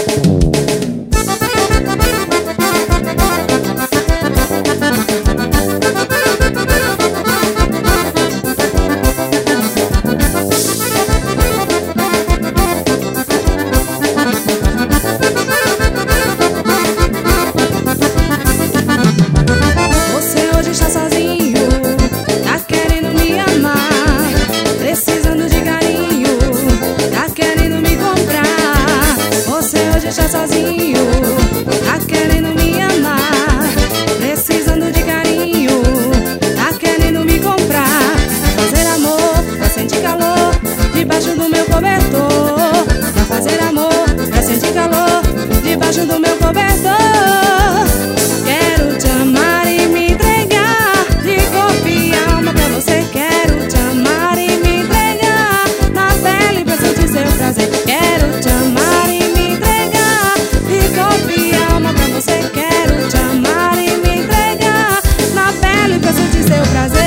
Está sozinho, tá querendo me amar, precisando de carinho, tá querendo me comprar, fazer amor, pra sentir calor, debaixo do meu cobertor, pra fazer amor, pra sentir calor, debaixo do meu cobertor. Quero te amar e me entregar, de corpo e alma pra você. Quero te amar e me entregar, na pele pra sentir seu prazer. Quero te amar e me entregar, de corpo e alma pra você. Quero te amar e me entregar, na pele pra sentir seu prazer.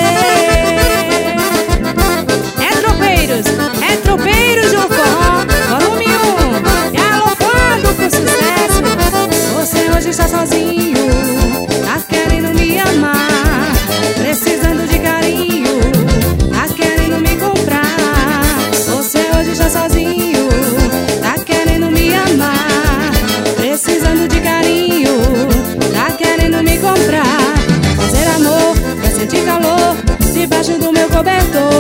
É tropeiros do forró, volume 1, galopando pro sucesso. Você hoje está sozinho, tá querendo me amar, precisando de carinho, tá querendo me comprar. Você hoje está sozinho, tá querendo me amar, precisando de carinho, tá querendo me comprar. Fazer amor, pra sentir calor, debaixo do meu cobertor.